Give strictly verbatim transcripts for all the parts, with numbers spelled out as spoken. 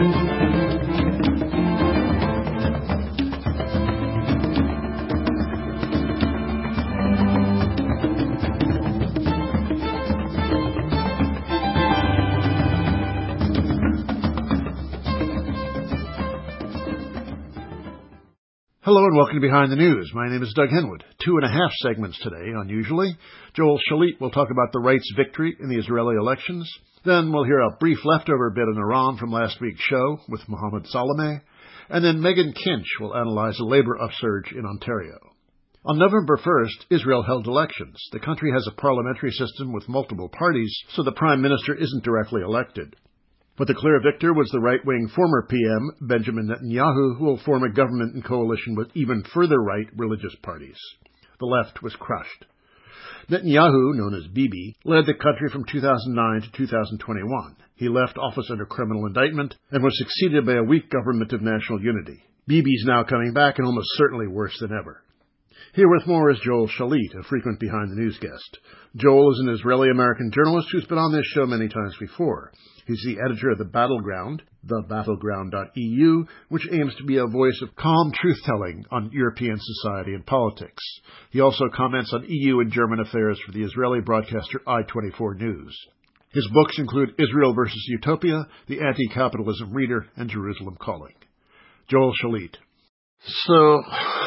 Hello and welcome to Behind the News. My name is Doug Henwood. Two and a half segments today, unusually. Joel Shalit will talk about the right's victory in the Israeli elections. Then we'll hear a brief leftover bit on Iran from last week's show with Mohammed Salameh. And then Megan Kinch will analyze a labor upsurge in Ontario. On November first, Israel held elections. The country has a parliamentary system with multiple parties, so the prime minister isn't directly elected. But the clear victor was the right-wing former P M, Benjamin Netanyahu, who will form a government in coalition with even further right religious parties. The left was crushed. Netanyahu, known as Bibi, led the country from two thousand nine to two thousand twenty-one. He left office under criminal indictment and was succeeded by a weak government of national unity. Bibi's now coming back and almost certainly worse than ever. Here with more is Joel Shalit, a frequent Behind the News guest. Joel is an Israeli-American journalist who's been on this show many times before. He's the editor of The Battleground, the battleground dot e u, which aims to be a voice of calm truth-telling on European society and politics. He also comments on E U and German affairs for the Israeli broadcaster I twenty-four News. His books include Israel versus Utopia, The Anti-Capitalism Reader, and Jerusalem Calling. Joel Shalit. So,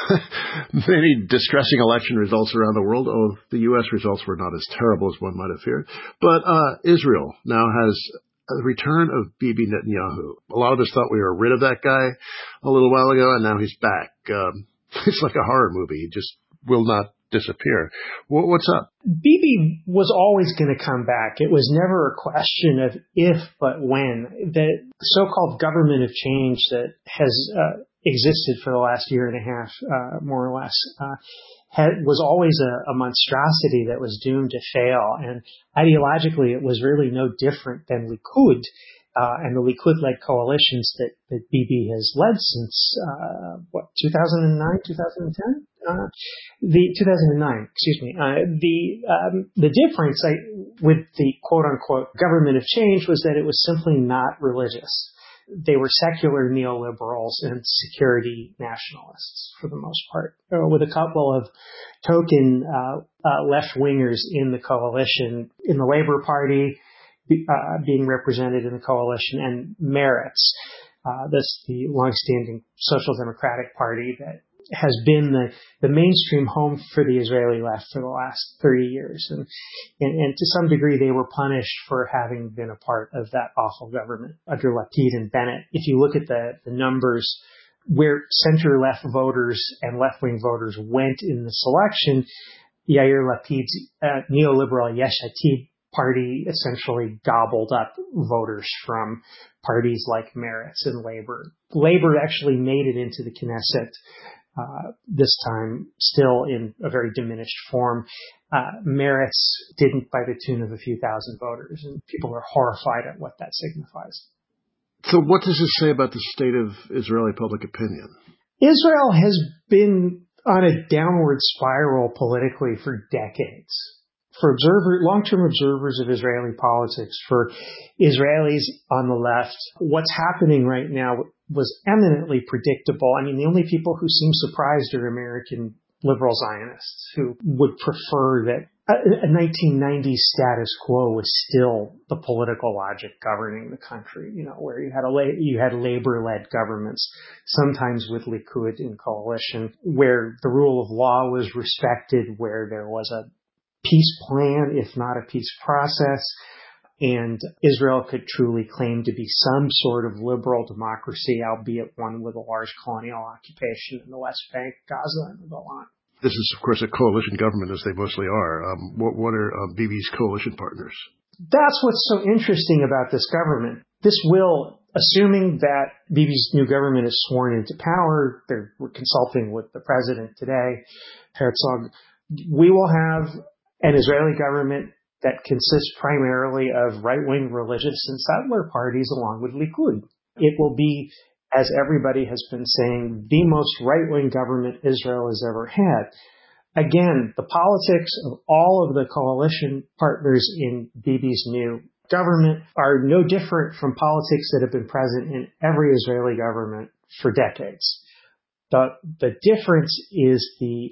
many distressing election results around the world. Oh, the U S results were not as terrible as one might have feared. But uh, Israel now has a return of Bibi Netanyahu. A lot of us thought we were rid of that guy a little while ago, and now he's back. Um, it's like a horror movie. He just will not disappear. W- what's up? Bibi was always going to come back. It was never a question of if, but when. The so-called government of change that has uh, existed for the last year and a half, uh, more or less, uh, had, was always a, a monstrosity that was doomed to fail. And ideologically, it was really no different than Likud, uh, and the Likud-led coalitions that, that Bibi has led since, uh, what, two thousand nine, two thousand ten? Uh, the two thousand nine, excuse me. Uh, the um, the difference I, with the quote-unquote government of change was that it was simply not religious. They were secular neoliberals and security nationalists for the most part, uh, with a couple of token uh, uh, left-wingers in the coalition, in the Labour Party uh, being represented in the coalition, and Meretz, uh, that's the longstanding Social Democratic Party that has been the, the mainstream home for the Israeli left for the last thirty years. And, and, and to some degree, they were punished for having been a part of that awful government under Lapid and Bennett. If you look at the, the numbers where center-left voters and left-wing voters went in this election, Yair Lapid's uh, neoliberal Yesh Atid party essentially gobbled up voters from parties like Meretz and Labor. Labor actually made it into the Knesset Uh, this time, still in a very diminished form. Uh, Meretz didn't by the tune of a few thousand voters, and people are horrified at what that signifies. So what does this say about the state of Israeli public opinion? Israel has been on a downward spiral politically for decades. For observer, long-term observers of Israeli politics, for Israelis on the left, what's happening right now was eminently predictable. I mean, the only people who seem surprised are American liberal Zionists who would prefer that a nineteen nineties status quo was still the political logic governing the country, you know, where you had a you had labor-led governments, sometimes with Likud in coalition, where the rule of law was respected, where there was a peace plan, if not a peace process, and Israel could truly claim to be some sort of liberal democracy, albeit one with a large colonial occupation in the West Bank, Gaza, and the Golan. This is, of course, a coalition government, as they mostly are. Um, what, what are um, Bibi's coalition partners? That's what's so interesting about this government. This will, assuming that Bibi's new government is sworn into power, they're, we're consulting with the president today, Herzog, we will have an Israeli government that consists primarily of right-wing religious and settler parties along with Likud. It will be, as everybody has been saying, the most right-wing government Israel has ever had. Again, the politics of all of the coalition partners in Bibi's new government are no different from politics that have been present in every Israeli government for decades. The, the difference is the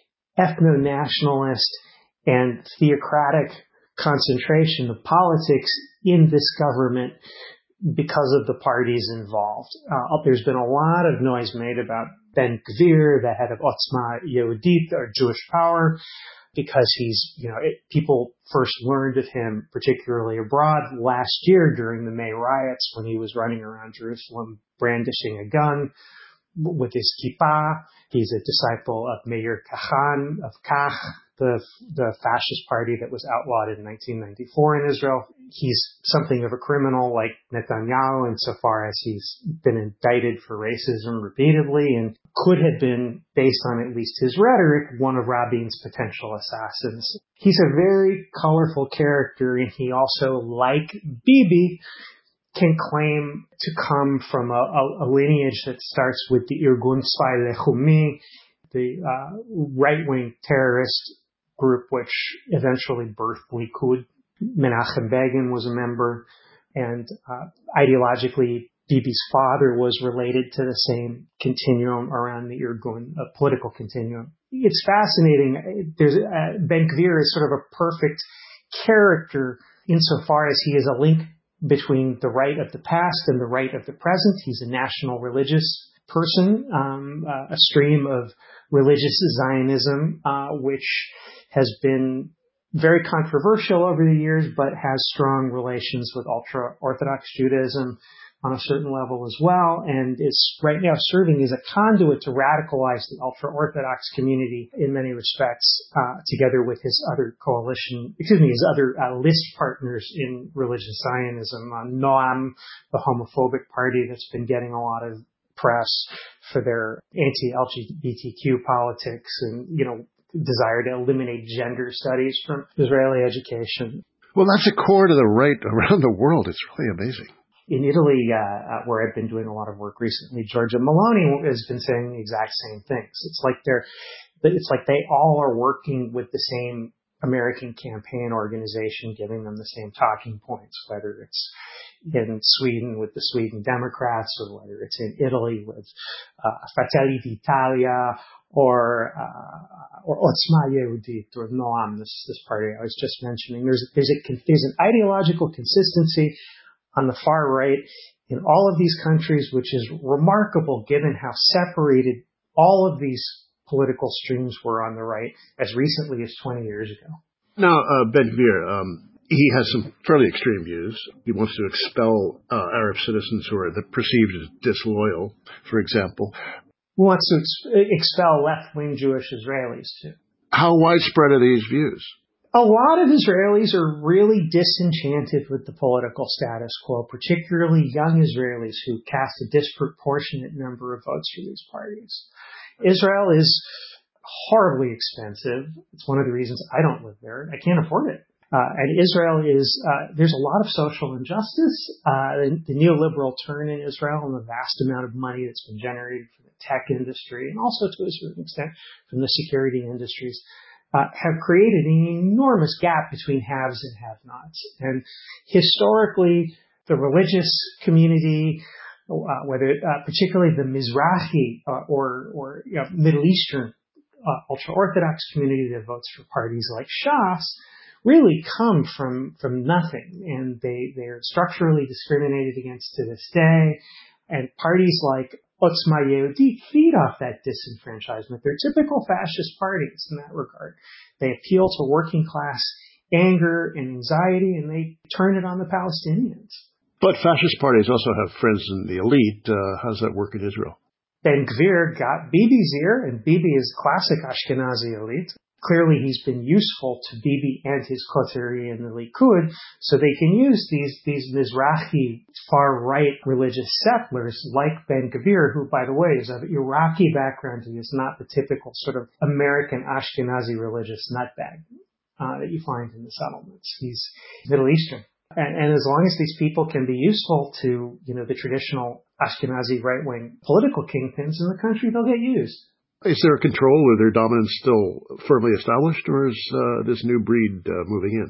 ethno-nationalist and theocratic concentration of politics in this government because of the parties involved. Uh, there's been a lot of noise made about Ben Gvir, the head of Otzma Yehudit, or Jewish Power, because he's, you know, it, people first learned of him, particularly abroad, last year during the May riots when he was running around Jerusalem brandishing a gun with his kippah. He's a disciple of Meir Kachan of Kach, the the fascist party that was outlawed in nineteen ninety-four in Israel. He's something of a criminal like Netanyahu insofar as he's been indicted for racism repeatedly and could have been, based on at least his rhetoric, one of Rabin's potential assassins. He's a very colorful character, and he also, like Bibi, can claim to come from a, a, a lineage that starts with the Irgun Tzvai Lechumi, the uh, right-wing terrorist group which eventually birthed Likud. Menachem Begin was a member, and uh, ideologically, Bibi's father was related to the same continuum around the Irgun uh, political continuum. It's fascinating. There's uh, Ben Gvir is sort of a perfect character insofar as he is a link between the right of the past and the right of the present. He's a national religious person, um, uh, a stream of religious Zionism, uh, which has been very controversial over the years, but has strong relations with ultra-Orthodox Judaism on a certain level as well, and is right now serving as a conduit to radicalize the ultra-Orthodox community in many respects, uh, together with his other coalition, excuse me, his other uh, list partners in religious Zionism. Uh, Noam, the homophobic party that's been getting a lot of press for their anti-L G B T Q politics and, you know, desire to eliminate gender studies from Israeli education. Well, that's a core to the right around the world. It's really amazing. In Italy, uh, where I've been doing a lot of work recently, Giorgia Meloni has been saying the exact same things. It's like they're, it's like they all are working with the same American campaign organization, giving them the same talking points, whether it's in Sweden with the Sweden Democrats or whether it's in Italy with uh, Fratelli d'Italia or uh, or Otzma Yehudit or Noam, this this party I was just mentioning. There's there's a there's an ideological consistency on the far right in all of these countries, which is remarkable given how separated all of these political streams were on the right as recently as twenty years ago. Now, uh, Ben Gvir, um, he has some fairly extreme views. He wants to expel uh, Arab citizens who are the perceived as disloyal, for example. He wants to ex- expel left-wing Jewish Israelis, too. How widespread are these views? A lot of Israelis are really disenchanted with the political status quo, particularly young Israelis who cast a disproportionate number of votes for these parties. Israel is horribly expensive. It's one of the reasons I don't live there. I can't afford it. Uh, and Israel is, uh, there's a lot of social injustice. Uh, the, the neoliberal turn in Israel and the vast amount of money that's been generated from the tech industry and also to a certain extent from the security industries uh, have created an enormous gap between haves and have-nots. And historically, the religious community, uh, whether uh, particularly the Mizrahi uh, or, or you know, Middle Eastern uh, ultra-Orthodox community that votes for parties like Shas, really come from, from nothing, and they, they're structurally discriminated against to this day, and parties like Otzma Yehudit feed off that disenfranchisement. They're typical fascist parties in that regard. They appeal to working class anger and anxiety, and they turn it on the Palestinians. But fascist parties also have friends in the elite. Uh, how does that work in Israel? Ben Gvir got Bibi's ear, and Bibi is classic Ashkenazi elite. Clearly, he's been useful to Bibi and his coterie in the Likud, so they can use these these Mizrahi far-right religious settlers like Ben Gvir, who, by the way, is of Iraqi background. He is not the typical sort of American Ashkenazi religious nutbag uh, that you find in the settlements. He's Middle Eastern. And, and as long as these people can be useful to, you know, the traditional Ashkenazi right-wing political kingpins in the country, they'll get used. Is there a control? Are their dominance still firmly established, or is uh, this new breed uh, moving in?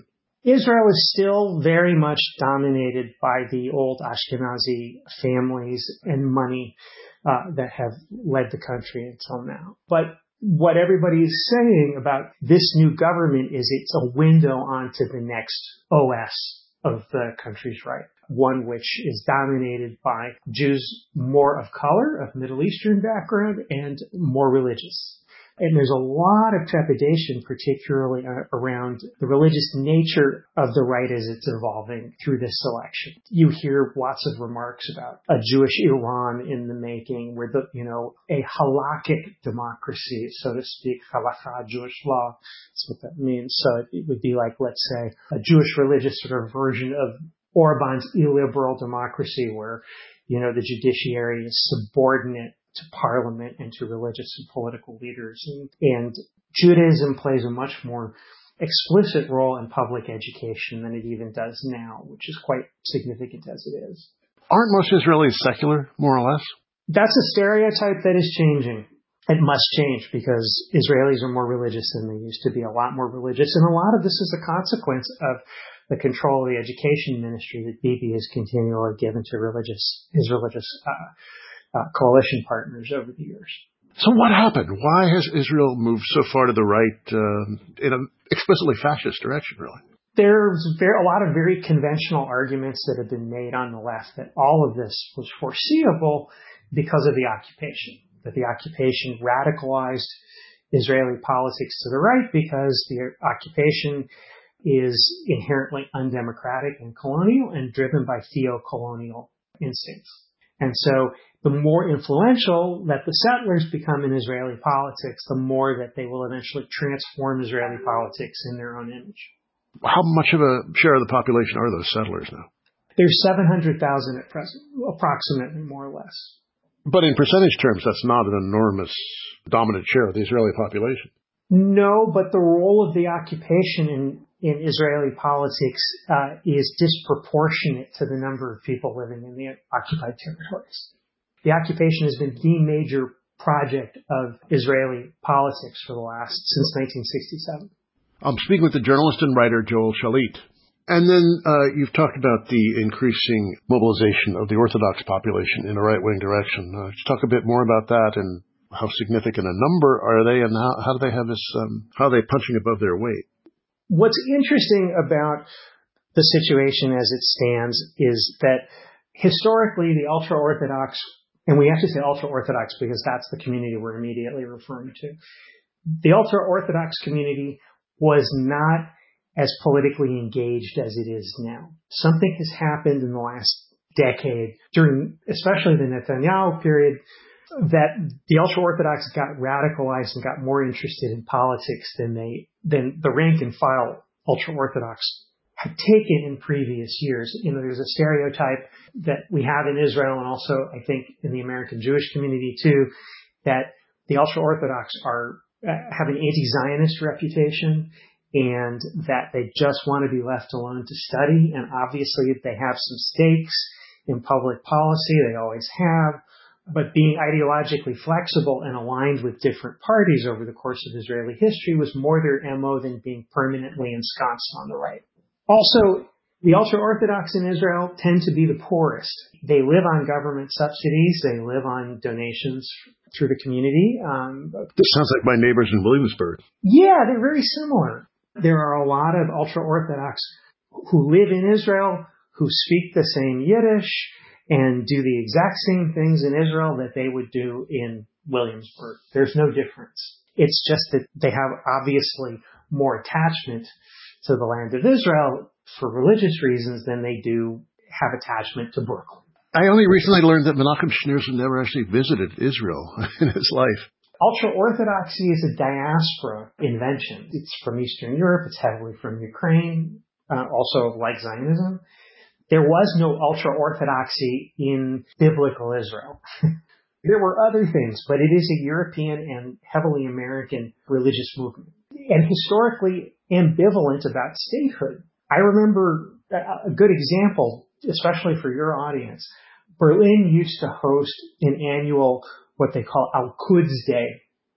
Israel is still very much dominated by the old Ashkenazi families and money uh, that have led the country until now. But what everybody is saying about this new government is it's a window onto the next O S of the country's right, one which is dominated by Jews more of color, of Middle Eastern background, and more religious. And there's a lot of trepidation, particularly around the religious nature of the right as it's evolving through this election. You hear lots of remarks about a Jewish Iran in the making, where the, you know, a halakhic democracy, so to speak, halakha, Jewish law, that's what that means. So it would be like, let's say, a Jewish religious sort of version of Orban's illiberal democracy, where, you know, the judiciary is subordinate to parliament and to religious and political leaders. And, and Judaism plays a much more explicit role in public education than it even does now, which is quite significant as it is. Aren't most Israelis secular, more or less? That's a stereotype that is changing. It must change because Israelis are more religious than they used to be, a lot more religious. And a lot of this is a consequence of the control of the education ministry that Bibi has continually given to religious, his religious uh, Uh, coalition partners over the years. So what happened? Why has Israel moved so far to the right uh, in an explicitly fascist direction, really? There's very, a lot of very conventional arguments that have been made on the left that all of this was foreseeable because of the occupation, that the occupation radicalized Israeli politics to the right because the occupation is inherently undemocratic and colonial and driven by theo-colonial instincts. And so the more influential that the settlers become in Israeli politics, the more that they will eventually transform Israeli politics in their own image. How much of a share of the population are those settlers now? There's seven hundred thousand at present, approximately, more or less. But in percentage terms, that's not an enormous dominant share of the Israeli population. No, but the role of the occupation in, in Israeli politics uh, is disproportionate to the number of people living in the occupied territories. The occupation has been the major project of Israeli politics for the last, since nineteen sixty-seven. I'm speaking with the journalist and writer Joel Shalit. And then uh, you've talked about the increasing mobilization of the Orthodox population in a right-wing direction. Uh, just talk a bit more about that and how significant a number are they, and how, how do they have this, um, how are they punching above their weight? What's interesting about the situation as it stands is that historically the ultra-Orthodox, and we have to say ultra-Orthodox because that's the community we're immediately referring to, the ultra-Orthodox community was not as politically engaged as it is now. Something has happened in the last decade, during especially the Netanyahu period, that the ultra-Orthodox got radicalized and got more interested in politics than they than the rank and file ultra-Orthodox had taken in previous years. You know, there's a stereotype that we have in Israel and also, I think, in the American Jewish community too, that the ultra-Orthodox are uh, have an anti-Zionist reputation and that they just want to be left alone to study. And obviously they have some stakes in public policy. They always have. But being ideologically flexible and aligned with different parties over the course of Israeli history was more their M O than being permanently ensconced on the right. Also, the ultra-Orthodox in Israel tend to be the poorest. They live on government subsidies. They live on donations through the community. Um, this sounds like my neighbors in Williamsburg. Yeah, they're very similar. There are a lot of ultra-Orthodox who live in Israel, who speak the same Yiddish, and do the exact same things in Israel that they would do in Williamsburg. There's no difference. It's just that they have obviously more attachment to the land of Israel for religious reasons than they do have attachment to Brooklyn. I only recently learned that Menachem Schneerson never actually visited Israel in his life. Ultra-Orthodoxy is a diaspora invention. It's from Eastern Europe. It's heavily from Ukraine, uh, also like Zionism. There was no ultra-Orthodoxy in biblical Israel. There were other things, but it is a European and heavily American religious movement. And historically ambivalent about statehood. I remember a good example, especially for your audience. Berlin used to host an annual, what they call Al-Quds Day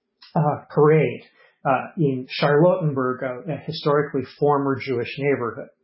uh, parade uh, in Charlottenburg, a, a historically former Jewish neighborhood.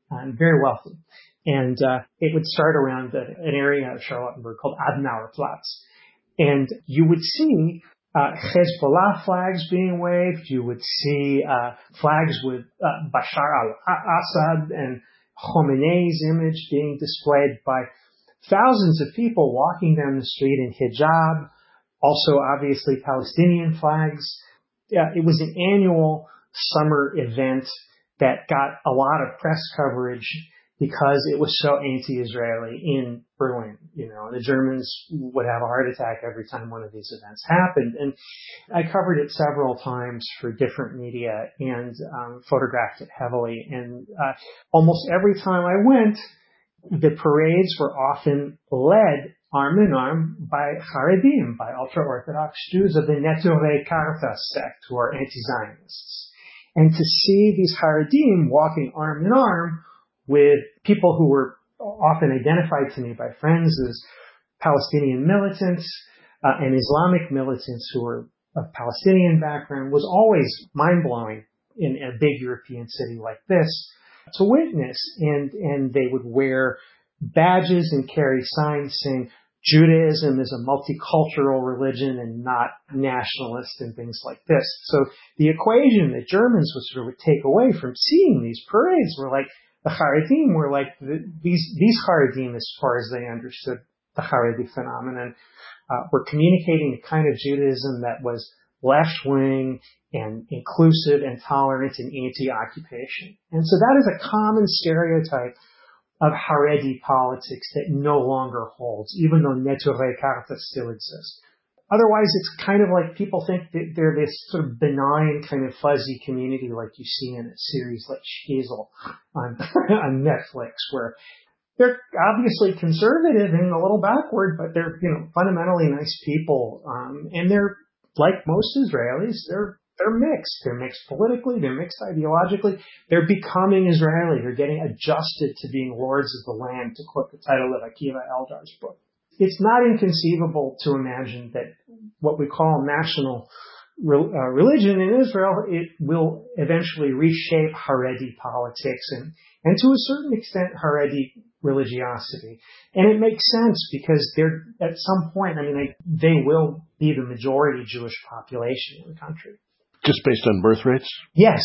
and very wealthy. And uh, it would start around the, an area of Charlottenburg called Adenauerplatz. And you would see uh, Hezbollah flags being waved. You would see uh, flags with uh, Bashar al-Assad and Khomeini's image being displayed by thousands of people walking down the street in hijab. Also, obviously, Palestinian flags. Yeah, it was an annual summer event that got a lot of press coverage because it was so anti-Israeli in Berlin. You know, the Germans would have a heart attack every time one of these events happened. And I covered it several times for different media and um, photographed it heavily. And uh, almost every time I went, the parades were often led arm in arm by Haredim, by ultra-Orthodox Jews of the Neturei Karta sect, who are anti-Zionists. And to see these Haredim walking arm in arm with people who were often identified to me by friends as Palestinian militants uh, and Islamic militants who were of Palestinian background was always mind-blowing in a big European city like this to witness. And, and they would wear badges and carry signs saying Judaism is a multicultural religion and not nationalist and things like this. So the equation that Germans would sort of take away from seeing these parades were like, the Haredim were like, the, these, these Haredim, as far as they understood the Haredi phenomenon, uh, were communicating a kind of Judaism that was left-wing and inclusive and tolerant and anti-occupation. And so that is a common stereotype of Haredi politics that no longer holds, even though Neturei Karta still exists. Otherwise, it's kind of like people think that they're this sort of benign kind of fuzzy community like you see in a series like Shtisel on, on Netflix, where they're obviously conservative and a little backward, but they're, you know, fundamentally nice people. Um, and they're, like most Israelis, they're They're mixed. They're mixed politically. They're mixed ideologically. They're becoming Israeli. They're getting adjusted to being lords of the land, to quote the title of Akiva Eldar's book. It's not inconceivable to imagine that what we call national re- uh, religion in Israel, it will eventually reshape Haredi politics and, and to a certain extent Haredi religiosity. And it makes sense because they're, at some point, I mean, they, they will be the majority Jewish population in the country. Just based on birth rates? Yes.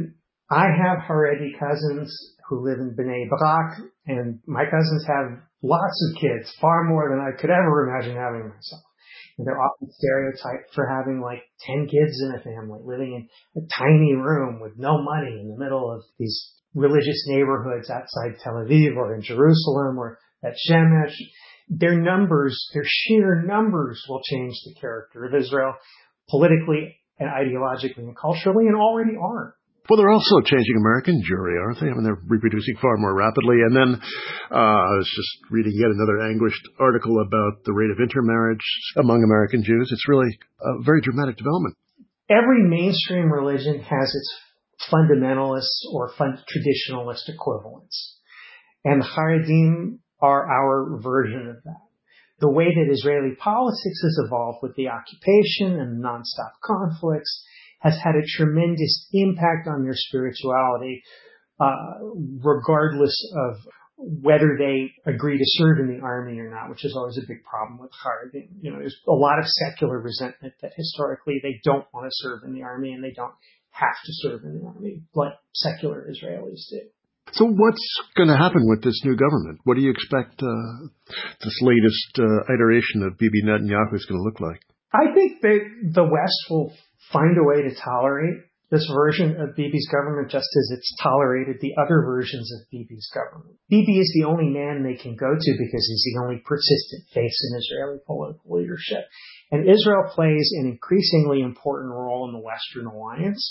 I have Haredi cousins who live in Bnei Brak, and my cousins have lots of kids, far more than I could ever imagine having myself. And they're often stereotyped for having like ten kids in a family, living in a tiny room with no money in the middle of these religious neighborhoods outside Tel Aviv or in Jerusalem or at Shemesh. Their numbers, their sheer numbers will change the character of Israel politically and ideologically and culturally, and already are. Well, they're also changing American Jewry, aren't they? I mean, they're reproducing far more rapidly. And then uh, I was just reading yet another anguished article about the rate of intermarriage among American Jews. It's really a very dramatic development. Every mainstream religion has its fundamentalist or fund- traditionalist equivalents. And the Haredim are our version of that. The way that Israeli politics has evolved with the occupation and nonstop conflicts has had a tremendous impact on their spirituality, uh, regardless of whether they agree to serve in the army or not, which is always a big problem with Haredim. You know, there's a lot of secular resentment that historically they don't want to serve in the army and they don't have to serve in the army like secular Israelis do. So what's going to happen with this new government? What do you expect uh, this latest uh, iteration of Bibi Netanyahu is going to look like? I think that the West will find a way to tolerate this version of Bibi's government just as it's tolerated the other versions of Bibi's government. Bibi is the only man they can go to because he's the only persistent face in Israeli political leadership. And Israel plays an increasingly important role in the Western alliance.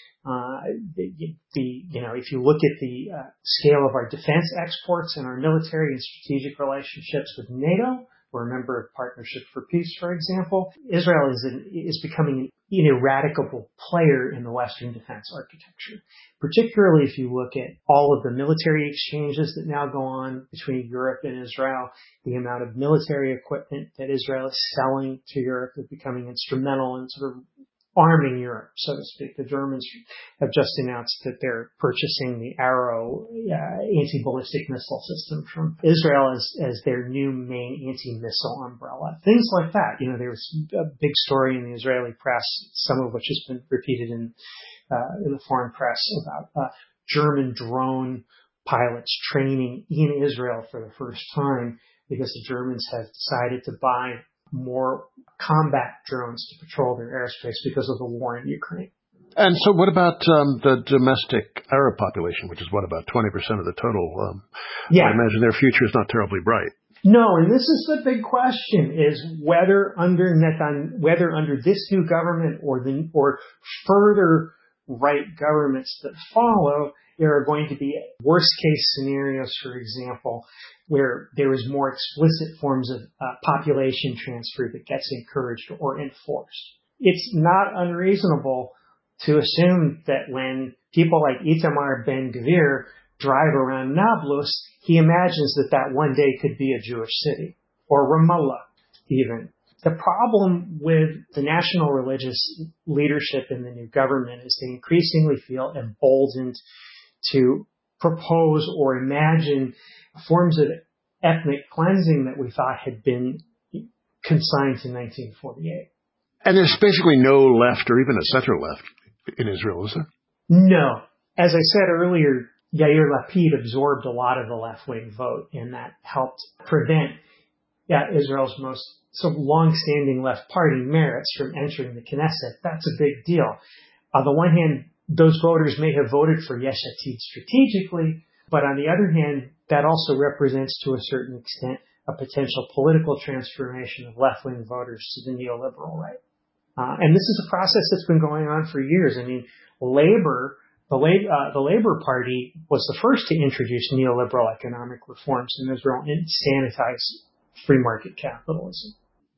Uh, the, the, you know, if you look at the uh, scale of our defense exports and our military and strategic relationships with NATO, we're a member of Partnership for Peace, for example, Israel is, an, is becoming an ineradicable player in the Western defense architecture, particularly if you look at all of the military exchanges that now go on between Europe and Israel. The amount of military equipment that Israel is selling to Europe is becoming instrumental in sort of arming Europe, so to speak. The Germans have just announced that they're purchasing the Arrow uh, anti-ballistic missile system from Israel as, as their new main anti-missile umbrella. Things like that. You know, there was a big story in the Israeli press, some of which has been repeated in uh, in the foreign press, about uh, German drone pilots training in Israel for the first time because the Germans have decided to buy more combat drones to patrol their airspace because of the war in Ukraine. And so what about um, the domestic Arab population, which is, what, about twenty percent of the total? Um, yeah. I imagine their future is not terribly bright. No, and this is the big question, is whether under Netan, whether under this new government or the or further right governments that follow, there are going to be worst case scenarios, for example, where there is more explicit forms of uh, population transfer that gets encouraged or enforced. It's not unreasonable to assume that when people like Itamar Ben-Gvir drive around Nablus, he imagines that that one day could be a Jewish city, or Ramallah even. The problem with the national religious leadership in the new government is they increasingly feel emboldened to propose or imagine forms of ethnic cleansing that we thought had been consigned to nineteen forty-eight. And there's basically no left or even a center left in Israel, is there? No. As I said earlier, Yair Lapid absorbed a lot of the left-wing vote, and that helped prevent yeah, Israel's most so long-standing left party, Meretz, from entering the Knesset. That's a big deal. On the one hand, those voters may have voted for Yesh Atid strategically, but on the other hand, that also represents to a certain extent a potential political transformation of left-wing voters to the neoliberal right. Uh, and this is a process that's been going on for years. I mean, Labor, the, Lab, uh, the Labor Party was the first to introduce neoliberal economic reforms in Israel and sanitize free market capitalism.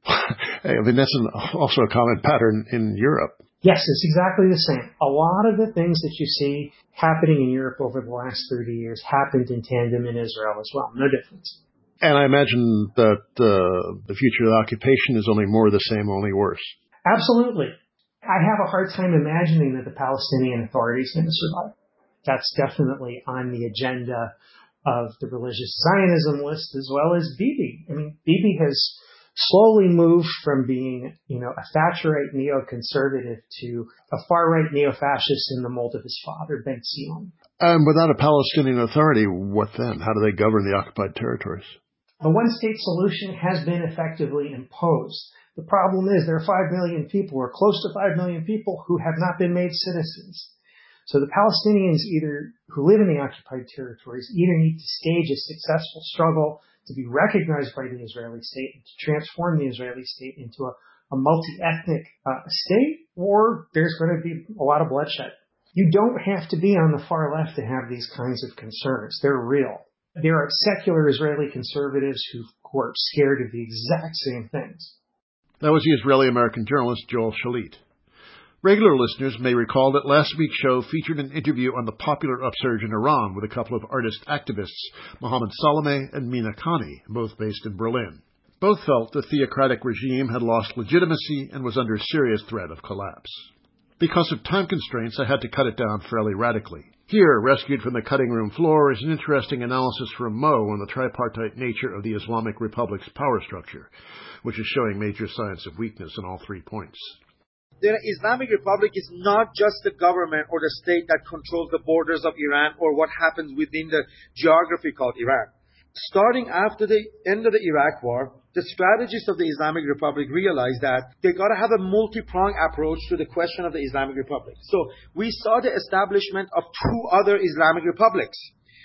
I mean, that's an, also a common pattern in Europe. Yes, it's exactly the same. A lot of the things that you see happening in Europe over the last thirty years happened in tandem in Israel as well. No difference. And I imagine that uh, the future of the occupation is only more the same, only worse. Absolutely. I have a hard time imagining that the Palestinian Authority is going to survive. That's definitely on the agenda of the religious Zionism list, as well as Bibi. I mean, Bibi has slowly moved from being, you know, a Thatcherite neoconservative to a far-right neo-fascist in the mold of his father, Ben Zion. Um, without a Palestinian Authority, what then? How do they govern the occupied territories? The one-state solution has been effectively imposed. The problem is there are five million people, or close to five million people, who have not been made citizens. So the Palestinians either who live in the occupied territories either need to stage a successful struggle to be recognized by the Israeli state and to transform the Israeli state into a, a multi-ethnic uh, state, or there's going to be a lot of bloodshed. You don't have to be on the far left to have these kinds of concerns. They're real. There are secular Israeli conservatives who, who are scared of the exact same things. That was the Israeli-American journalist Joel Shalit. Regular listeners may recall that last week's show featured an interview on the popular upsurge in Iran with a couple of artist activists, Mohammed Salameh and Mina Khani, both based in Berlin. Both felt the theocratic regime had lost legitimacy and was under serious threat of collapse. Because of time constraints, I had to cut it down fairly radically. Here, rescued from the cutting room floor, is an interesting analysis from Mo on the tripartite nature of the Islamic Republic's power structure, which is showing major signs of weakness on all three points. The Islamic Republic is not just the government or the state that controls the borders of Iran or what happens within the geography called Iran. Starting after the end of the Iraq War, the strategists of the Islamic Republic realized that they got to have a multi-pronged approach to the question of the Islamic Republic. So we saw the establishment of two other Islamic republics.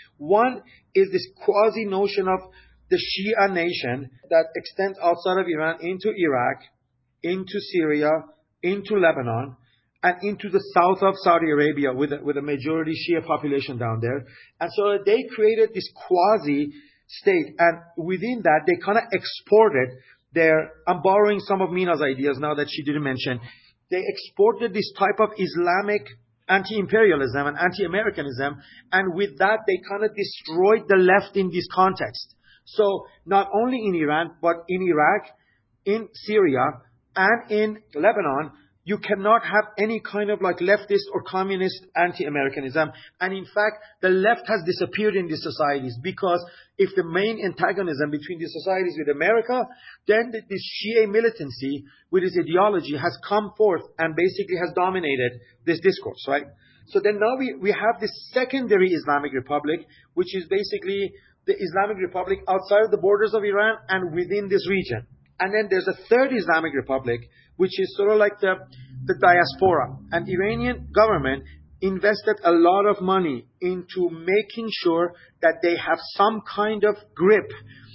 One is this quasi-notion of the Shia nation that extends outside of Iran into Iraq, into Syria, into Lebanon, and into the south of Saudi Arabia with a, with a majority Shia population down there. And so they created this quasi-state, and within that, they kind of exported their, I'm borrowing some of Mina's ideas now that she didn't mention, they exported this type of Islamic anti-imperialism and anti-Americanism, and with that, they kind of destroyed the left in this context. So not only in Iran, but in Iraq, in Syria, and in Lebanon, You cannot have any kind of like leftist or communist anti-Americanism. And in fact, the left has disappeared in these societies, because if the main antagonism between these societies with America, then this Shia militancy with its ideology has come forth and basically has dominated this discourse, right? So then now we, we have this secondary Islamic Republic, which is basically the Islamic Republic outside of the borders of Iran and within this region. And then there's a third Islamic Republic, which is sort of like the, the diaspora. And Iranian government invested a lot of money into making sure that they have some kind of grip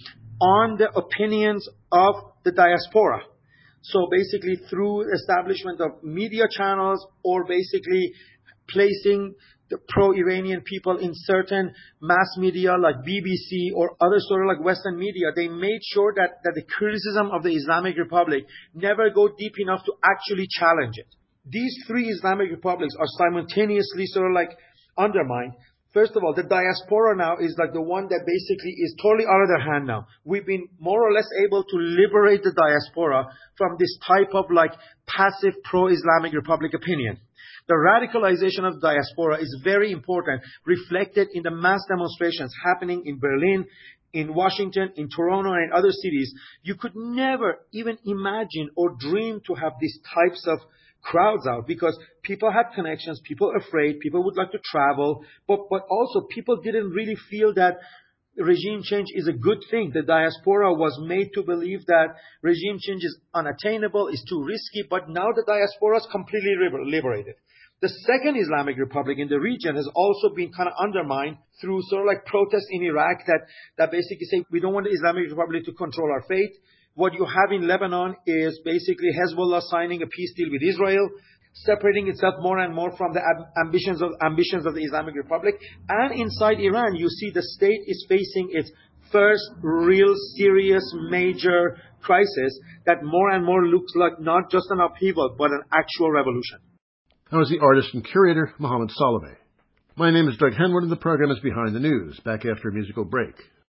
on the opinions of the diaspora. So basically through establishment of media channels, or basically placing the pro-Iranian people in certain mass media like B B C or other sort of like Western media, they made sure that, that the criticism of the Islamic Republic never go deep enough to actually challenge it. These three Islamic republics are simultaneously sort of like undermined. First of all, the diaspora now is like the one that basically is totally out of their hand now. We've been more or less able to liberate the diaspora from this type of like passive pro-Islamic Republic opinion. The radicalization of the diaspora is very important, reflected in the mass demonstrations happening in Berlin, in Washington, in Toronto, and in other cities. You could never even imagine or dream to have these types of crowds out, because people had connections, people were afraid, people would like to travel, but, but also people didn't really feel that regime change is a good thing. The diaspora was made to believe that regime change is unattainable, is too risky, but now the diaspora is completely liberated. The second Islamic Republic in the region has also been kind of undermined through sort of like protests in Iraq that, that basically say we don't want the Islamic Republic to control our fate. What you have in Lebanon is basically Hezbollah signing a peace deal with Israel, separating itself more and more from the ambitions of ambitions of the Islamic Republic. And inside Iran, you see the state is facing its first real serious major crisis that more and more looks like not just an upheaval, but an actual revolution. That was the artist and curator, Mohammed Salameh. My name is Doug Henwood, and the program is Behind the News, back after a musical break.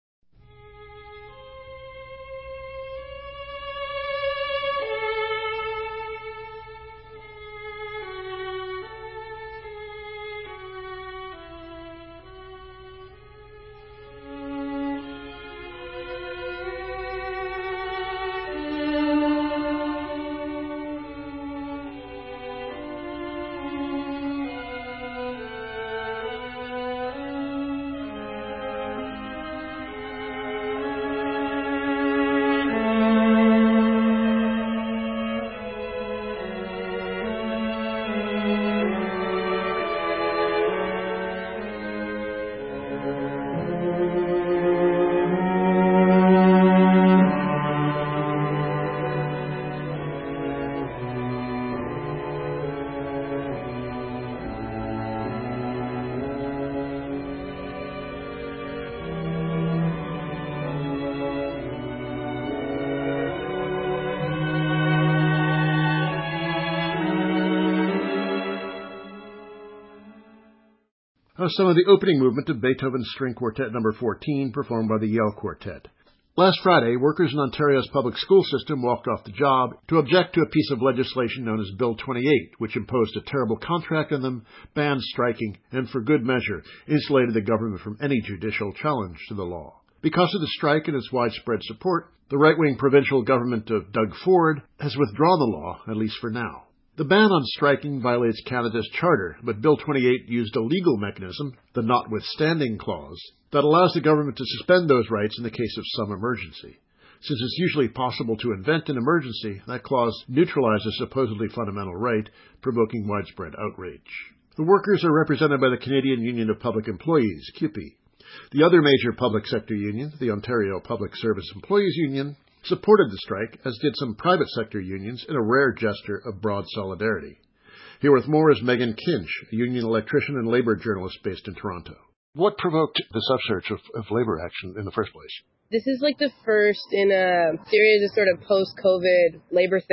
Some of the opening movement of Beethoven's String Quartet number fourteen, performed by the Yale Quartet. Last Friday, workers in Ontario's public school system walked off the job to object to a piece of legislation known as Bill twenty-eight, which imposed a terrible contract on them, banned striking, and for good measure, insulated the government from any judicial challenge to the law. Because of the strike and its widespread support, the right-wing provincial government of Doug Ford has withdrawn the law, at least for now. The ban on striking violates Canada's charter, but Bill twenty-eight used a legal mechanism, the notwithstanding clause, that allows the government to suspend those rights in the case of some emergency. Since it's usually possible to invent an emergency, that clause neutralizes a supposedly fundamental right, provoking widespread outrage. The workers are represented by the Canadian Union of Public Employees, C U P E. The other major public sector union, the Ontario Public Service Employees Union, supported the strike, as did some private sector unions, in a rare gesture of broad solidarity. Here with more is Megan Kinch, a union electrician and labor journalist based in Toronto. What provoked this upsurge of, of labor action in the first place? This is like the first in a series of sort of post-COVID labor things.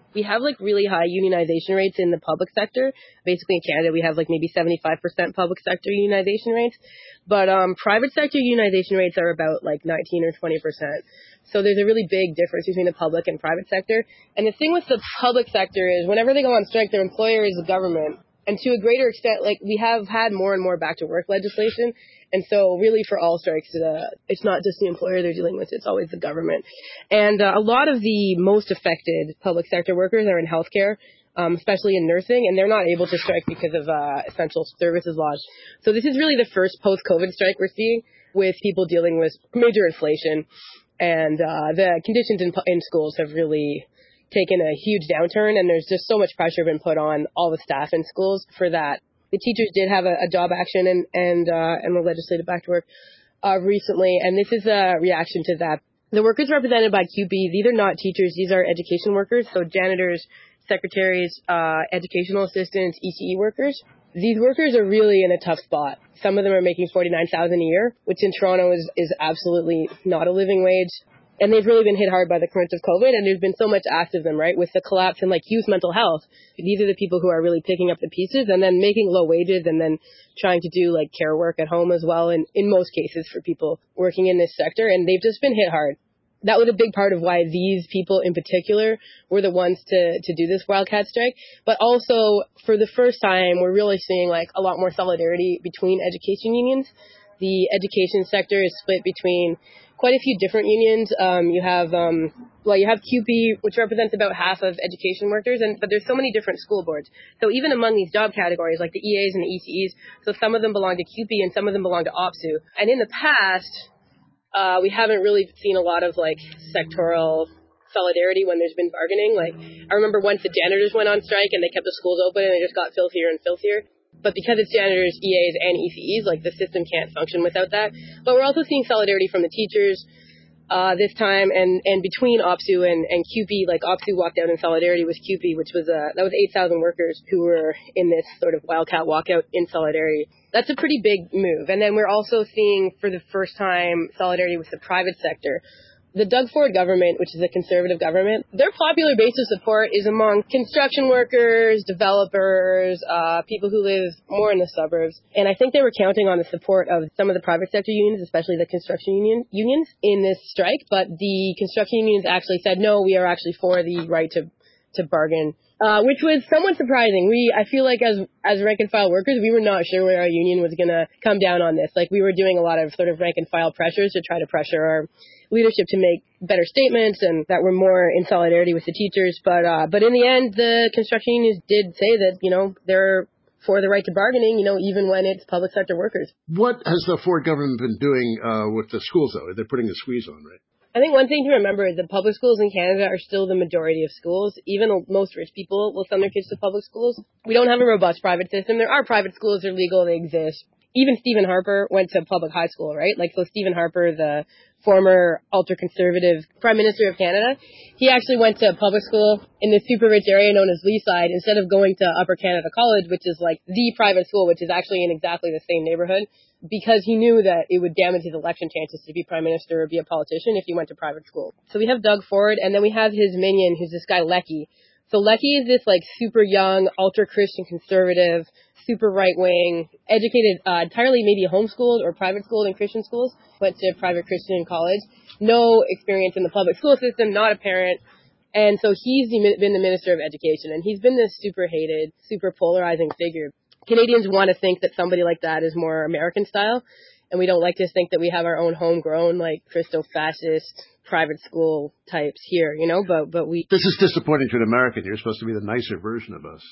We have like really high unionization rates in the public sector. Basically in Canada, we have like maybe seventy-five percent public sector unionization rates. But um, private sector unionization rates are about like nineteen or twenty percent. So there's a really big difference between the public and private sector. And the thing with the public sector is whenever they go on strike, their employer is the government. And to a greater extent, like we have had more and more back to work legislation. And so really for all strikes, uh, it's not just the employer they're dealing with, it's always the government. And uh, a lot of the most affected public sector workers are in healthcare, um, especially in nursing, and they're not able to strike because of uh, essential services laws. So this is really the first post-COVID strike we're seeing with people dealing with major inflation. And uh, the conditions in, in schools have really taken a huge downturn, and there's just so much pressure been put on all the staff in schools for that. The teachers did have a, a job action and and uh, and were legislated back to work uh, recently, and this is a reaction to that. The workers represented by C U P E, these are not teachers, these are education workers, so janitors, secretaries, uh, educational assistants, E C E workers. These workers are really in a tough spot. Some of them are making forty-nine thousand dollars a year, which in Toronto is, is absolutely not a living wage. And they've really been hit hard by the current of COVID, and there's been so much asked of them, right? With the collapse in like youth mental health, these are the people who are really picking up the pieces and then making low wages and then trying to do like care work at home as well. And in most cases for people working in this sector, and they've just been hit hard. That was a big part of why these people in particular were the ones to, to do this wildcat strike. But also for the first time, we're really seeing like a lot more solidarity between education unions. The education sector is split between quite a few different unions. Um, you have, um, well, you have C U P E, which represents about half of education workers, and but there's so many different school boards. So even among these job categories, like the E As and the E C Es, so some of them belong to C U P E and some of them belong to O P S U. And in the past, uh, we haven't really seen a lot of like sectoral solidarity when there's been bargaining. Like I remember once the janitors went on strike and they kept the schools open and it just got filthier and filthier. But because it's janitors, E As, and E C Es, like the system can't function without that. But we're also seeing solidarity from the teachers uh, this time, and, and between O P S U and, and C U P E, like O P S U walked out in solidarity with C U P E, which was uh, that was eight thousand workers who were in this sort of wildcat walkout in solidarity. That's a pretty big move. And then we're also seeing for the first time solidarity with the private sector. The Doug Ford government, which is a conservative government, their popular base of support is among construction workers, developers, uh, people who live more in the suburbs. And I think they were counting on the support of some of the private sector unions, especially the construction union, unions in this strike. But the construction unions actually said, no, we are actually for the right to, to bargain. Uh, which was somewhat surprising. We, I feel like as, as rank and file workers, we were not sure where our union was going to come down on this. Like we were doing a lot of sort of rank and file pressures to try to pressure our leadership to make better statements and that were more in solidarity with the teachers. But, uh, but in the end, the construction unions did say that, you know, they're for the right to bargaining, you know, even when it's public sector workers. What has the Ford government been doing, uh, with the schools though? They're putting the squeeze on, right? I think one thing to remember is that public schools in Canada are still the majority of schools. Even most rich people will send their kids to public schools. We don't have a robust private system. There are private schools, they're legal, they exist. Even Stephen Harper went to public high school, right? Like, so Stephen Harper, the former ultra-conservative Prime Minister of Canada, he actually went to public school in the super rich area known as Leaside instead of going to Upper Canada College, which is like the private school, which is actually in exactly the same neighborhood, because he knew that it would damage his election chances to be Prime Minister or be a politician if he went to private school. So we have Doug Ford, and then we have his minion, who's this guy Leckie. So Leckie is this like super young, ultra-Christian conservative, super right-wing, educated uh, entirely maybe homeschooled or private schooled in Christian schools, went to private Christian college, no experience in the public school system, not a parent. And so he's been the Minister of Education, and he's been this super hated, super polarizing figure. Canadians want to think that somebody like that is more American style, and we don't like to think that we have our own homegrown, like, Christo-fascist private school types here, you know, but but we... This is disappointing to an American. You're supposed to be the nicer version of us.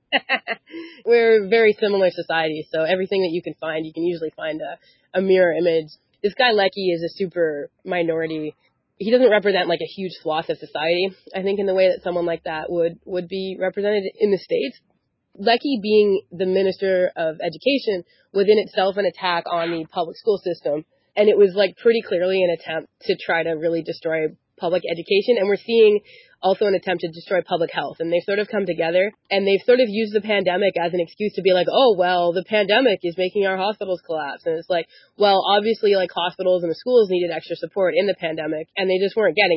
We're very similar societies, so everything that you can find, you can usually find a, a mirror image. This guy Leckie is a super minority. He doesn't represent like a huge swath of society, I think, in the way that someone like that would, would be represented in the States. Leckie being the Minister of Education was in itself an attack on the public school system. And it was like pretty clearly an attempt to try to really destroy public education. And we're seeing also an attempt to destroy public health. And they've sort of come together, and they've sort of used the pandemic as an excuse to be like, oh, well, the pandemic is making our hospitals collapse. And it's like, well, obviously, like, hospitals and the schools needed extra support in the pandemic, and they just weren't getting it.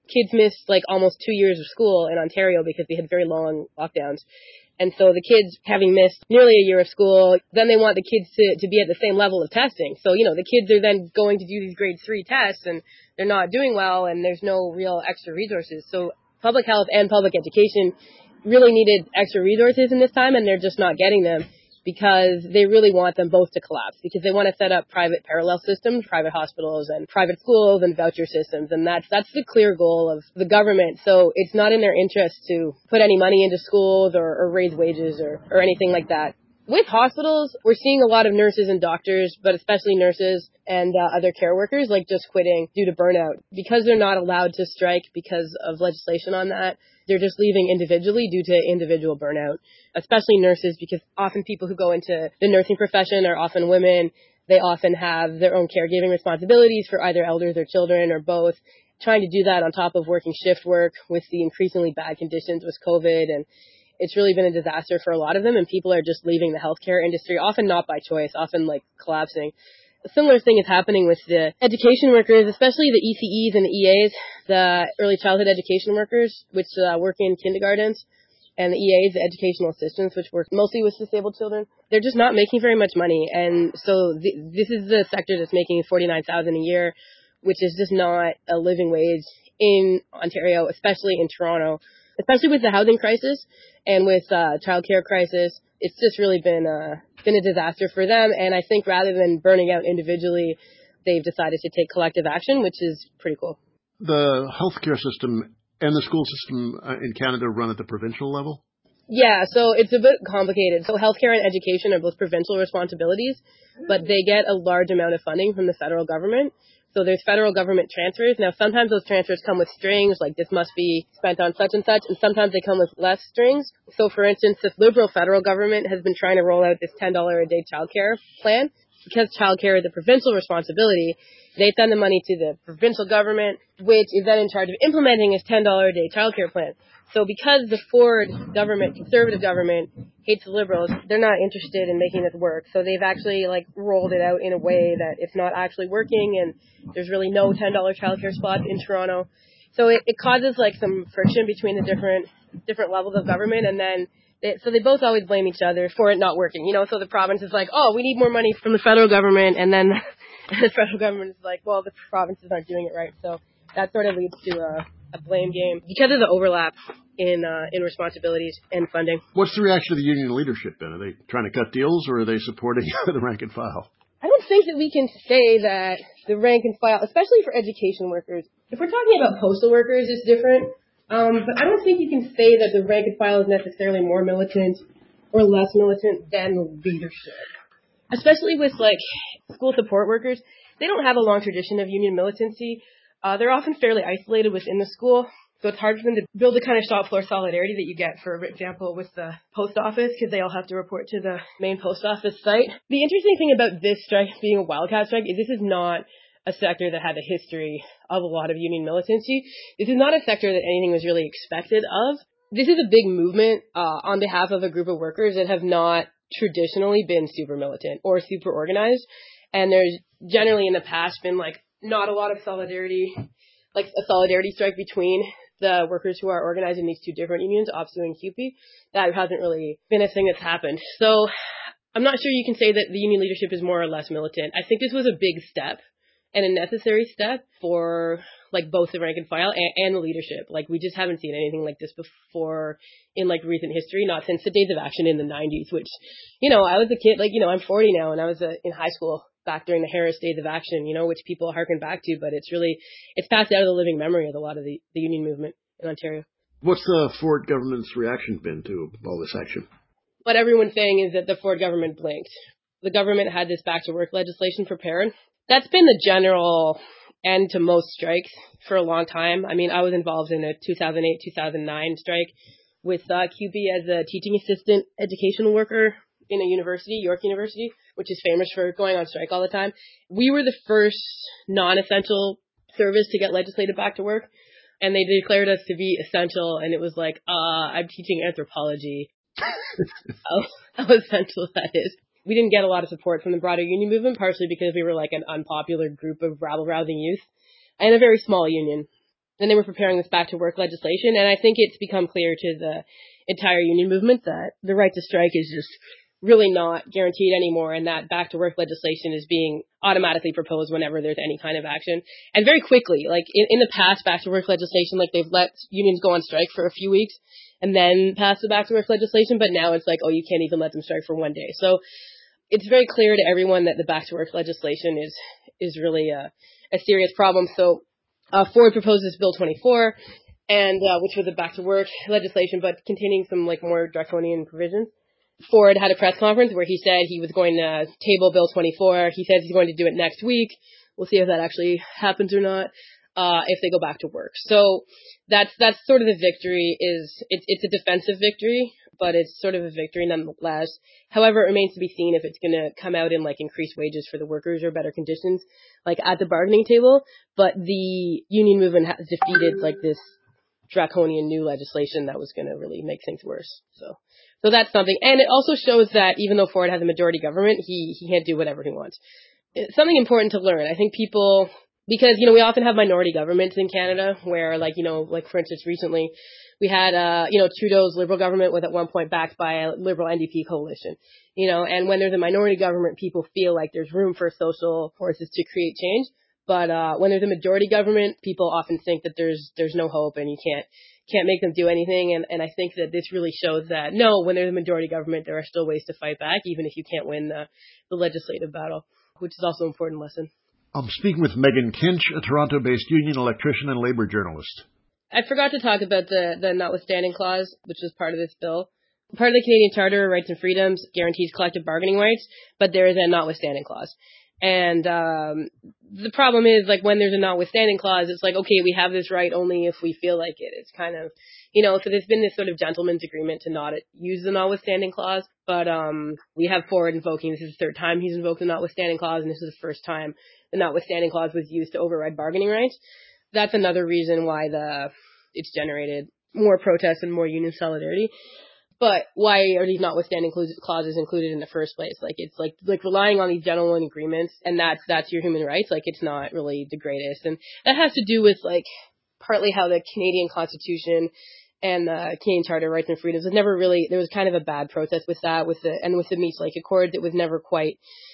kids missed like almost two years of school in Ontario because we had very long lockdowns. And so the kids having missed nearly a year of school, then they want the kids to, to be at the same level of testing. So, you know, the kids are then going to do these grade three tests and they're not doing well and there's no real extra resources. So public health and public education really needed extra resources in this time and they're just not getting them because they really want them both to collapse because they want to set up private parallel systems, private hospitals and private schools and voucher systems. And that's, that's the clear goal of the government. So it's not in their interest to put any money into schools or, or raise wages or, or anything like that. With hospitals, we're seeing a lot of nurses and doctors, but especially nurses and uh, other care workers, like just quitting due to burnout. Because they're not allowed to strike because of legislation on that, they're just leaving individually due to individual burnout, especially nurses, because often people who go into the nursing profession are often women. They often have their own caregiving responsibilities for either elders or children or both. Trying to do that on top of working shift work with the increasingly bad conditions with COVID, and it's really been a disaster for a lot of them, and people are just leaving the healthcare industry, often not by choice, often like collapsing. A similar thing is happening with the education workers, especially the E C Es and the E As, the early childhood education workers, which uh, work in kindergartens, and the E As, the educational assistants, which work mostly with disabled children. They're just not making very much money, and so th- this is the sector that's making forty-nine thousand dollars a year, which is just not a living wage in Ontario, especially in Toronto. Especially with the housing crisis and with uh, childcare crisis, it's just really been a, been a disaster for them. And I think rather than burning out individually, they've decided to take collective action, which is pretty cool. The healthcare system and the school system in Canada run at the provincial level? Yeah, so it's a bit complicated. So healthcare and education are both provincial responsibilities, but they get a large amount of funding from the federal government. So there's federal government transfers. Now, sometimes those transfers come with strings, like this must be spent on such and such, and sometimes they come with less strings. So, for instance, the Liberal federal government has been trying to roll out this ten dollars a day childcare plan. Because childcare is a provincial responsibility, they send the money to the provincial government, which is then in charge of implementing this ten dollars a day childcare plan. So because the Ford government, conservative government, hates the Liberals, they're not interested in making this work. So they've actually like rolled it out in a way that it's not actually working, and there's really no ten dollars childcare spots in Toronto. So it, it causes like some friction between the different different levels of government, and then they, so they both always blame each other for it not working. You know, so the province is like, oh, we need more money from the federal government, and then the federal government is like, well, the provinces aren't doing it right. So that sort of leads to a a blame game because of the overlap in uh, in responsibilities and funding. What's the reaction of the union leadership then? Are they trying to cut deals or are they supporting the rank and file? I don't think that we can say that the rank and file, especially for education workers, if we're talking about postal workers, it's different. Um, but I don't think you can say that the rank and file is necessarily more militant or less militant than leadership. Especially with like school support workers, they don't have a long tradition of union militancy. Uh, they're often fairly isolated within the school, so it's hard for them to build the kind of shop floor solidarity that you get, for example, with the post office, because they all have to report to the main post office site. The interesting thing about this strike being a wildcat strike is this is not a sector that had a history of a lot of union militancy. This is not a sector that anything was really expected of. This is a big movement uh, on behalf of a group of workers that have not traditionally been super militant or super organized, and there's generally in the past been like not a lot of solidarity, like a solidarity strike between the workers who are organized in these two different unions, O P S U and C U P E. That hasn't really been a thing that's happened. So I'm not sure you can say that the union leadership is more or less militant. I think this was a big step and a necessary step for like both the rank and file and, and the leadership. Like we just haven't seen anything like this before in like recent history, not since the Days of Action in the nineties, which, you know, I was a kid, like, you know, I'm forty now and I was uh, in high school back during the Harris Days of Action, you know, which people harken back to, but it's really, it's passed out of the living memory of a lot of the, the union movement in Ontario. What's the Ford government's reaction been to all this action? What everyone's saying is that the Ford government blinked. The government had this back to work legislation prepared. That's been the general end to most strikes for a long time. I mean, I was involved in a two thousand eight two thousand nine strike with uh, Q B as a teaching assistant educational worker in a university, York University, which is famous for going on strike all the time. We were the first non-essential service to get legislated back to work, and they declared us to be essential, and it was like, uh, I'm teaching anthropology. how, how essential that is. We didn't get a lot of support from the broader union movement, partially because we were like an unpopular group of rabble-rousing youth and a very small union. then they were preparing this back to work legislation. And I think it's become clear to the entire union movement that the right to strike is just really not guaranteed anymore, and that back to work legislation is being automatically proposed whenever there's any kind of action. And very quickly, like in, in the past, back to work legislation, like they've let unions go on strike for a few weeks and then pass the back to work legislation, but now it's like, oh, you can't even let them strike for one day. So it's very clear to everyone that the back to work legislation is is really a, a serious problem. So uh, Ford proposes Bill twenty-four, and uh, which was a back to work legislation, but containing some like more draconian provisions. Ford had a press conference where he said he was going to table Bill twenty-four. He says he's going to do it next week. We'll see if that actually happens or not, uh, if they go back to work. So that's that's sort of the victory. Is it's it's a defensive victory, but it's sort of a victory nonetheless. However, it remains to be seen if it's going to come out in like increased wages for the workers or better conditions, like at the bargaining table. But the union movement has defeated like this draconian new legislation that was going to really make things worse. So. So that's something. And it also shows that even though Ford has a majority government, he, he can't do whatever he wants. It's something important to learn. I think people, because, you know, we often have minority governments in Canada where, like, you know, like, for instance, recently we had, uh, you know, Trudeau's Liberal government was at one point backed by a Liberal N D P coalition, you know, and when there's a minority government, people feel like there's room for social forces to create change. But uh, when there's a majority government, people often think that there's there's no hope and you can't can't make them do anything. And, and I think that this really shows that, no, when there's a majority government, there are still ways to fight back, even if you can't win the, the legislative battle, which is also an important lesson. I'm speaking with Megan Kinch, a Toronto-based union electrician and labor journalist. I forgot to talk about the, the notwithstanding clause, which was part of this bill. Part of the Canadian Charter of Rights and Freedoms guarantees collective bargaining rights, but there is a notwithstanding clause. And um, the problem is, like, when there's a notwithstanding clause, it's like, okay, we have this right only if we feel like it. It's kind of, you know, so there's been this sort of gentleman's agreement to not use the notwithstanding clause. But um, we have Ford invoking, this is the third time he's invoked the notwithstanding clause, and this is the first time the notwithstanding clause was used to override bargaining rights. That's another reason why the it's generated more protests and more union solidarity. But why are these notwithstanding clauses included in the first place? Like, it's like, like relying on these gentleman agreements, and that's, that's your human rights. Like, it's not really the greatest. And that has to do with, like, partly how the Canadian Constitution and the Canadian Charter of Rights and Freedoms was never really, there was kind of a bad process with that, with the, and with the Meech Lake Accords, it was never quite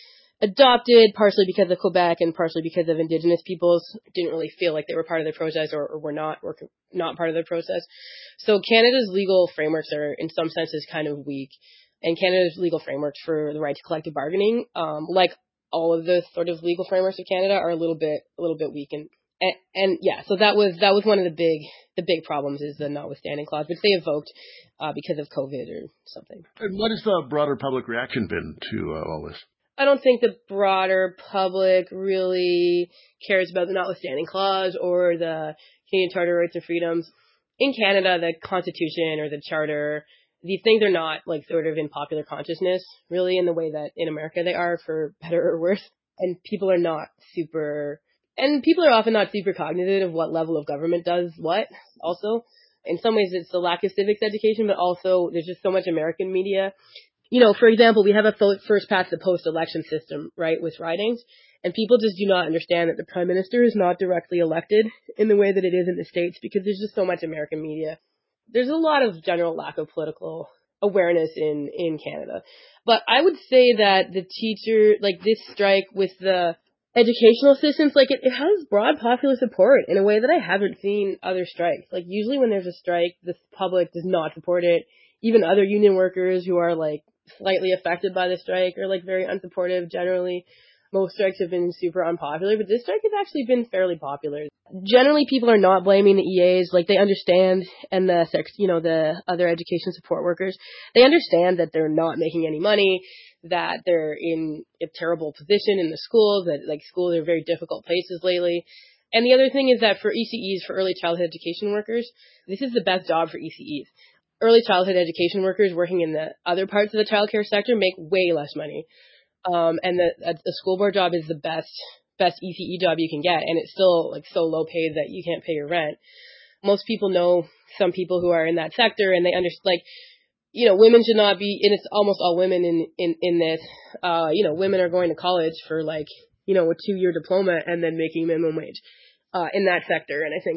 adopted, partially because of Quebec and partially because of Indigenous peoples didn't really feel like they were part of the process or, or were not, or not part of the process. So Canada's legal frameworks are, in some senses, kind of weak. And Canada's legal frameworks for the right to collective bargaining, um, like all of the sort of legal frameworks of Canada, are a little bit, a little bit weak. And, and, and yeah, so that was, that was one of the big, the big problems is the notwithstanding clause, which they evoked, uh, because of COVID or something. And what has the broader public reaction been to uh, all this? I don't think the broader public really cares about the notwithstanding clause or the Canadian Charter of Rights and Freedoms. In Canada, the Constitution or the Charter, these things are not like sort of in popular consciousness, really, in the way that in America they are, for better or worse. And people are not super, and people are often not super cognizant of what level of government does what, also. In some ways, it's the lack of civics education, but also there's just so much American media. You know, for example, we have a first past the post election system, right, with ridings, and people just do not understand that the prime minister is not directly elected in the way that it is in the States because there's just so much American media. There's a lot of general lack of political awareness in, in Canada. But I would say that the teacher, like this strike with the educational systems, like it, it has broad popular support in a way that I haven't seen other strikes. Like usually when there's a strike, the public does not support it. Even other union workers who are like slightly affected by the strike are like very unsupportive generally. Most strikes have been super unpopular, but this strike has actually been fairly popular. Generally, people are not blaming the E As. Like, they understand, and the sex, you know, the other education support workers, they understand that they're not making any money, that they're in a terrible position in the schools, that, like, schools are very difficult places lately. And the other thing is that for E C Es, for early childhood education workers, this is the best job for E C Es. Early childhood education workers working in the other parts of the childcare sector make way less money. Um, and the, a, a school board job is the best, best E C E job you can get. And it's still like so low paid that you can't pay your rent. Most people know some people who are in that sector and they understand, like, you know, women should not be, and it's almost all women in, in, in this, uh, you know, women are going to college for like, you know, a two year diploma and then making minimum wage, uh, in that sector. And I think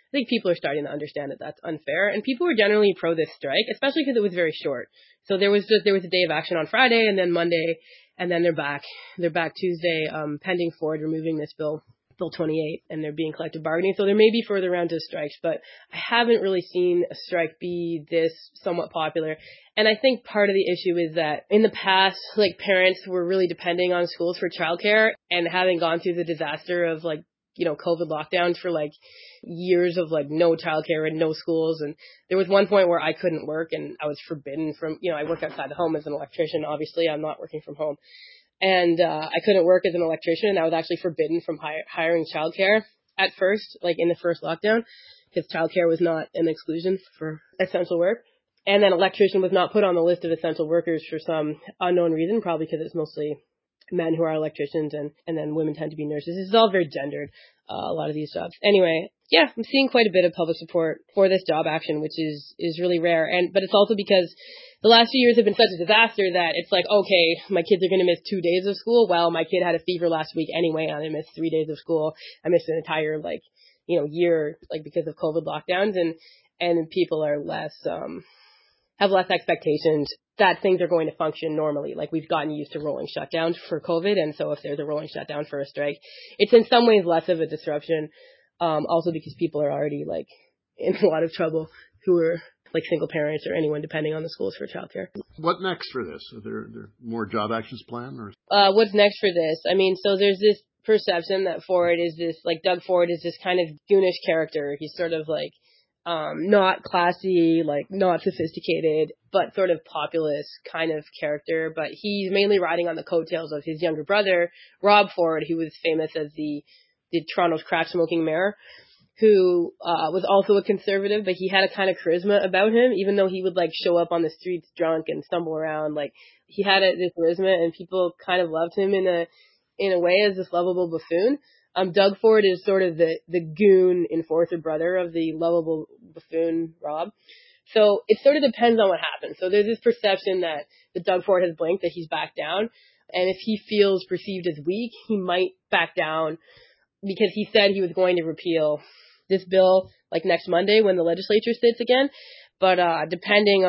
I think people are starting to understand that that's unfair, and people were generally pro this strike, especially because it was very short. So there was just there was a day of action on Friday, and then Monday, and then they're back. They're back Tuesday, um, pending Ford removing this bill, Bill twenty-eight, and they're being collective bargaining. So there may be further rounds of strikes, but I haven't really seen a strike be this somewhat popular. And I think part of the issue is that in the past, like parents were really depending on schools for childcare, and having gone through the disaster of like you know, COVID lockdowns for like years of like no childcare and no schools. And there was one point where I couldn't work and I was forbidden from, you know, I work outside the home as an electrician. Obviously, I'm not working from home. And uh, I couldn't work as an electrician, and I was actually forbidden from hi- hiring childcare at first, like in the first lockdown, because childcare was not an exclusion for essential work. And then electrician was not put on the list of essential workers for some unknown reason, probably because it's mostly men who are electricians, and, and then women tend to be nurses. This is all very gendered, uh, a lot of these jobs. Anyway, yeah, I'm seeing quite a bit of public support for this job action, which is, is really rare. And, but it's also because the last few years have been such a disaster that it's like, okay, my kids are going to miss two days of school. Well, my kid had a fever last week anyway, and I missed three days of school. I missed an entire, like, you know, year, like, because of COVID lockdowns, and, and people are less, um, have less expectations that things are going to function normally. Like, we've gotten used to rolling shutdowns for COVID, and so if there's a rolling shutdown for a strike, it's in some ways less of a disruption, um, also because people are already, like, in a lot of trouble who are, like, single parents or anyone depending on the schools for childcare. What next for this? Are there, there more job actions planned? Or? Uh, what's next for this? I mean, so there's this perception that Ford is this, like, Doug Ford is this kind of goonish character. He's sort of, like, Um, not classy, like not sophisticated, but sort of populist kind of character. But he's mainly riding on the coattails of his younger brother, Rob Ford, who was famous as the, the Toronto's crack smoking mayor, who uh, was also a conservative, but he had a kind of charisma about him, even though he would like show up on the streets drunk and stumble around. Like he had a, this charisma, and people kind of loved him in a in a way as this lovable buffoon. Um, Doug Ford is sort of the, the goon enforcer brother of the lovable buffoon Rob. So it sort of depends on what happens. So there's this perception that, that Doug Ford has blinked, that he's backed down. And if he feels perceived as weak, he might back down, because he said he was going to repeal this bill like next Monday when the legislature sits again. But uh, depending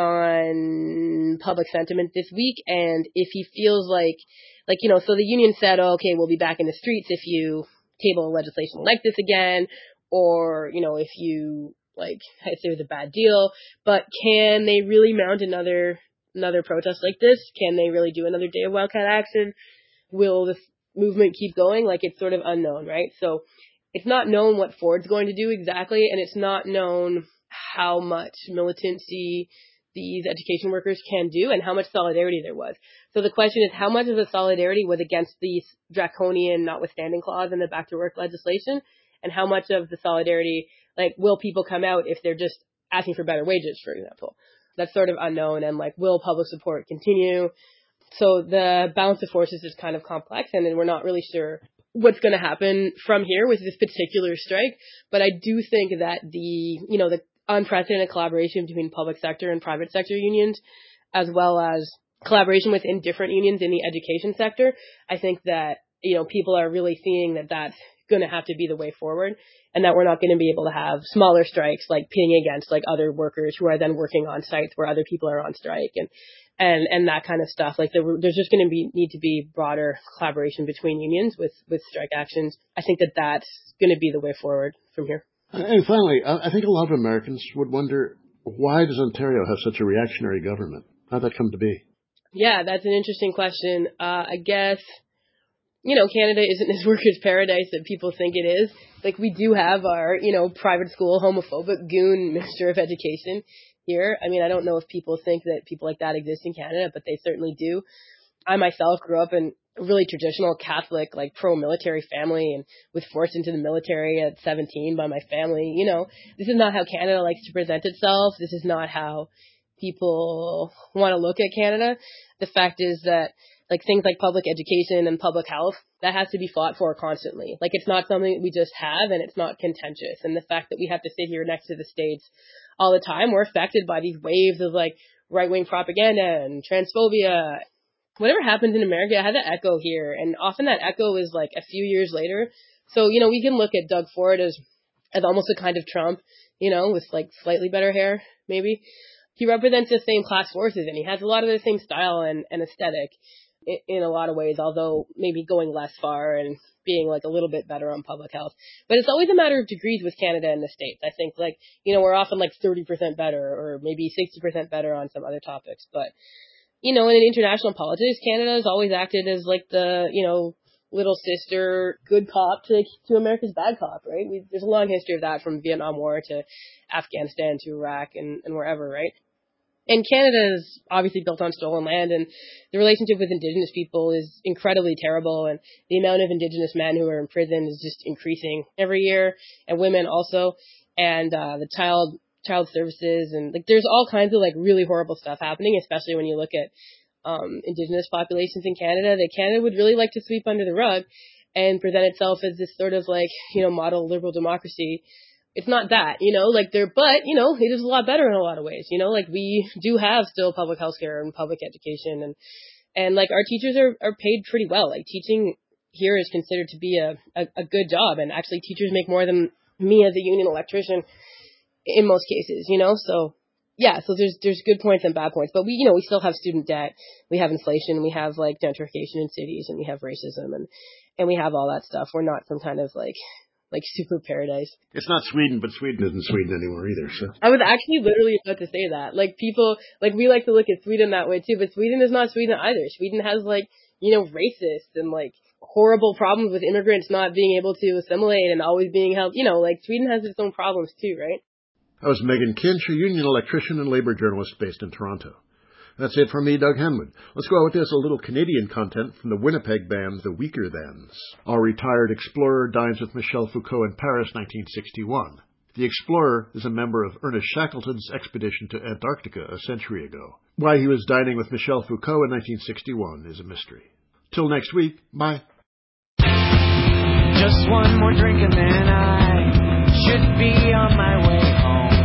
on public sentiment this week, and if he feels like, like, you know, so the union said, oh, okay, we'll be back in the streets if you table legislation like this again, or, you know, if you, like, if there's a bad deal. But can they really mount another another protest like this? Can they really do another day of wildcat action? Will this movement keep going? Like, it's sort of unknown, right? So it's not known what Ford's going to do exactly, and it's not known how much militancy these education workers can do and how much solidarity there was. So the question is, how much of the solidarity was against the draconian notwithstanding clause in the back to work legislation, and how much of the solidarity, like, will people come out if they're just asking for better wages, for example? That's sort of unknown. And like, will public support continue? So the balance of forces is kind of complex, and then we're not really sure what's going to happen from here with this particular strike. But I do think that the, you know, the unprecedented collaboration between public sector and private sector unions, as well as collaboration within different unions in the education sector, I think that, you know, people are really seeing that that's going to have to be the way forward, and that we're not going to be able to have smaller strikes like pitting against like other workers who are then working on sites where other people are on strike, and and and that kind of stuff. Like there, there's just going to be need to be broader collaboration between unions with with strike actions. I think that that's going to be the way forward from here. And finally, I think a lot of Americans would wonder, why does Ontario have such a reactionary government? How'd that come to be? Yeah, that's an interesting question. Uh, I guess, you know, Canada isn't this workers' paradise that people think it is. Like, we do have our, you know, private school homophobic goon Minister of Education here. I mean, I don't know if people think that people like that exist in Canada, but they certainly do. I myself grew up in a really traditional Catholic, like, pro-military family, and was forced into the military at seventeen by my family. You know, this is not how Canada likes to present itself. This is not how people want to look at Canada. The fact is that, like, things like public education and public health, that has to be fought for constantly. Like, it's not something that we just have, and it's not contentious. And the fact that we have to sit here next to the States all the time, we're affected by these waves of, like, right-wing propaganda and transphobia. Whatever happens in America, it has an echo here, and often that echo is, like, a few years later. So, you know, we can look at Doug Ford as as almost a kind of Trump, you know, with like slightly better hair, maybe. He represents the same class forces, and he has a lot of the same style and, and aesthetic in, in a lot of ways, although maybe going less far and being like a little bit better on public health. But it's always a matter of degrees with Canada and the States. I think like, you know, we're often like thirty percent better or maybe sixty percent better on some other topics. But, you know, in international politics, Canada has always acted as like the, you know, little sister, good cop to to America's bad cop, right? We, there's a long history of that from Vietnam War to Afghanistan to Iraq and, and wherever, right? And Canada is obviously built on stolen land, and the relationship with Indigenous people is incredibly terrible, and the amount of Indigenous men who are in prison is just increasing every year, and women also, and uh, the child child services, and like there's all kinds of like really horrible stuff happening, especially when you look at um, Indigenous populations in Canada, that Canada would really like to sweep under the rug and present itself as this sort of like, you know, model liberal democracy. It's not that, you know, like they're, but, you know, it is a lot better in a lot of ways, you know, like we do have still public health care and public education, and, and like our teachers are, are paid pretty well. Like teaching here is considered to be a, a, a good job, and actually teachers make more than me as a union electrician in most cases, you know, so yeah, so there's, there's good points and bad points, but we, you know, we still have student debt, we have inflation, we have like gentrification in cities, and we have racism, and, and we have all that stuff. We're not some kind of like, like super paradise. It's not Sweden, but Sweden isn't Sweden anymore either, so. I was actually literally about to say that. Like people, like we like to look at Sweden that way too, but Sweden is not Sweden either. Sweden has like, you know, racist and like horrible problems with immigrants not being able to assimilate and always being held, you know, like Sweden has its own problems too, right? That was Megan Kinch, a union electrician and labor journalist based in Toronto. That's it from me, Doug Henwood. Let's go out with this, a little Canadian content from the Winnipeg band The Weaker Thans. Our retired explorer dines with Michel Foucault in Paris, nineteen sixty-one. The explorer is a member of Ernest Shackleton's expedition to Antarctica a century ago. Why he was dining with Michel Foucault in nineteen sixty-one is a mystery. Till next week, bye. Just one more drink and then I should be on my way home.